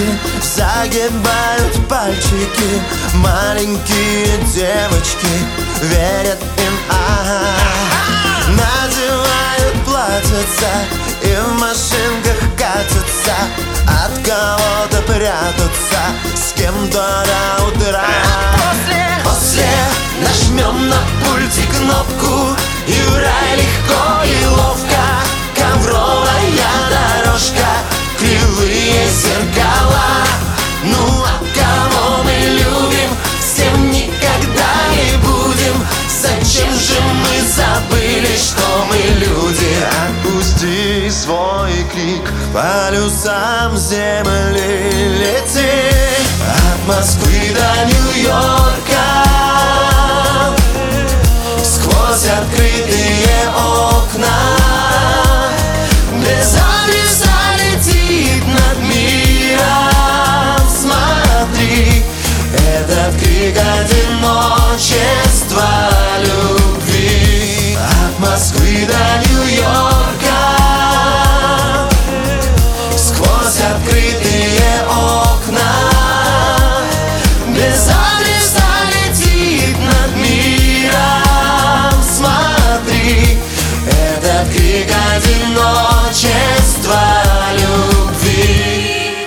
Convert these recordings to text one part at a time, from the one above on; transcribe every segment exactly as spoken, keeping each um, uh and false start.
мальчики загибают пальчики, маленькие девочки верят им, ага. Надевают платьица и в машинках катятся, от кого-то прятаться, с кем-то до утра. После, после нажмем на пульте кнопку, и в рай легко и ловко. Ковровая дорожка, кривые зеркала. Ну а кого мы любим, всем никогда не будем. Зачем же мы забыли, что мы люди? Отпусти свой крик, полюсам земли лети. От Москвы до Нью-Йорка, сквозь открытые окна, без адреса летит над миром. Смотри, этот крик одиночества любви. От Москвы до Нью-Йорка, сквозь открытые окна, без адреса летит над миром. Смотри, этот крик одиночества любви.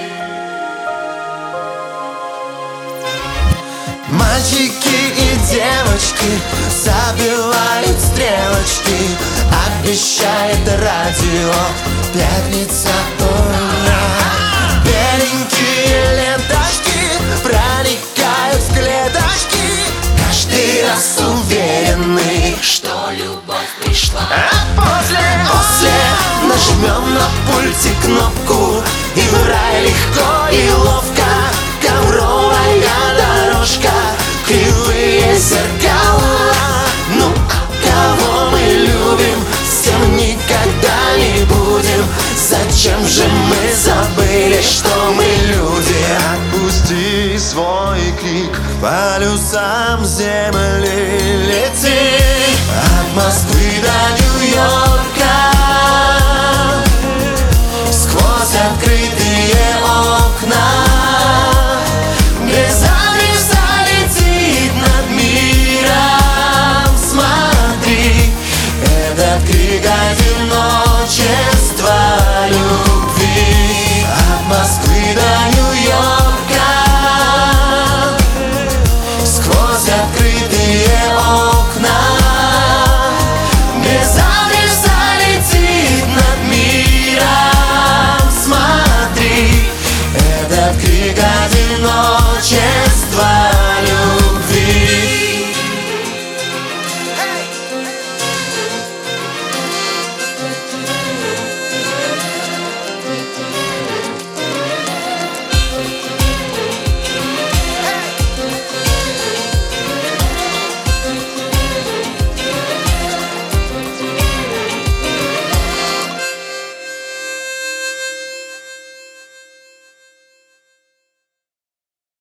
Мальчики и девочки забивают стрелочки, обещает радио пятница, ура. Беленькие ленточки проникают в клеточки, каждый раз уверенный, что любовь пришла. А после, после нажмем на пульте кнопку, и в рай легко и ловко. Ковровая дорожка, кривые зеркала. Ну а кого мы любим, всем никогда не будем. Зачем же мы забыли, что мы люди? Отпусти свой крик, полюсам земли лети. От Москвы до Нью-Йорка, сквозь открытые окна, без адреса летит над миром. Смотри, этот крик одиночества любви. От Москвы до Нью-Йорка, сквозь открытые